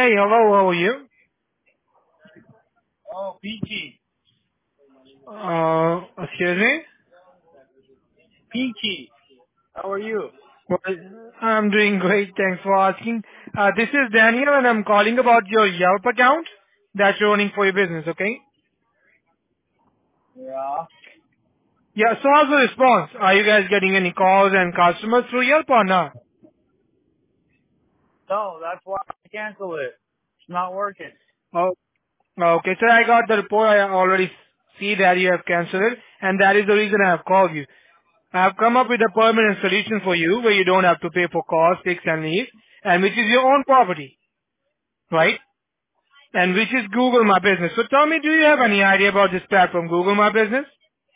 Hey, hello, how are you? Oh, Peachy. Excuse me? Peachy. How are you? Well, I'm doing great, thanks for asking. This is Daniel and I'm calling about your Yelp account that you're running for your business, okay? Yeah. Yeah, so how's the response? Are you guys getting any calls and customers through Yelp or not? No, that's why I canceled it. It's not working. Oh, okay, so I got the report, I already see that you have canceled it and that is the reason I have called you. I have come up with a permanent solution for you where you don't have to pay for calls, fix and leave, and which is your own property, right? And which is Google My Business. So tell me, do you have any idea about this platform, Google My Business?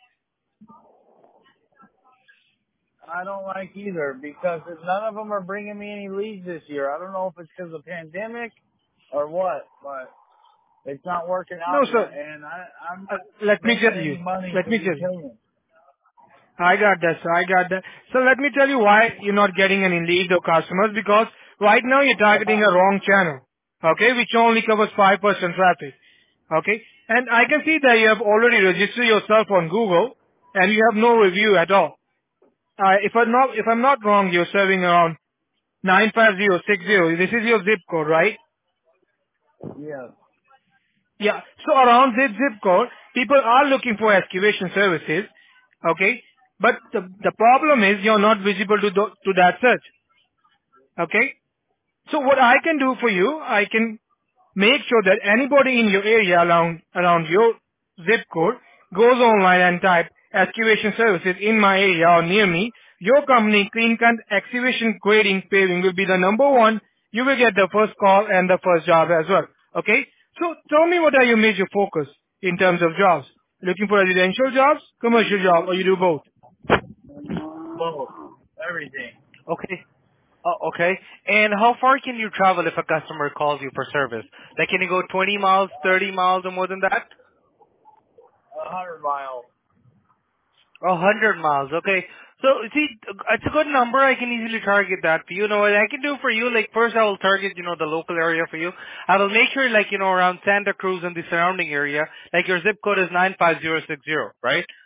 I don't like either because none of them are bringing me any leads this year. I don't know if it's because of the pandemic or what, but it's not working No, out sir. yet, and I'm not Let me making tell you. any money Let to me be tell you. paying. I got that, sir. I got that. So let me tell you why you're not getting any leads or customers, because right now you're targeting Yeah. a wrong channel, okay, which only covers 5% traffic, okay? And I can see that you have already registered yourself on Google and you have no review at all. If I'm not wrong, you're serving around 95060. This is your zip code, right? Yes. Yeah. So around this zip code, people are looking for excavation services. Okay. But the problem is you're not visible to that search. Okay. So what I can do for you, I can make sure that anybody in your area around your zip code goes online and type excavation services in my area or near me. Your company, Clean Cut Excavation Grading Paving, will be the number one. You will get the first call and the first job as well. Okay? So tell me, what are your major focus in terms of jobs? Looking for residential jobs, commercial job, or you do both? Both. Everything. Okay. Oh, okay. And how far can you travel if a customer calls you for service? Like, can you go 20 miles, 30 miles, or more than that? 100 miles. 100 miles. Okay. So, see, it's a good number. I can easily target that for you. You know what I can do for you? Like, first I will target, the local area for you. I will make sure, like, around Santa Cruz and the surrounding area, like your zip code is 95060, right?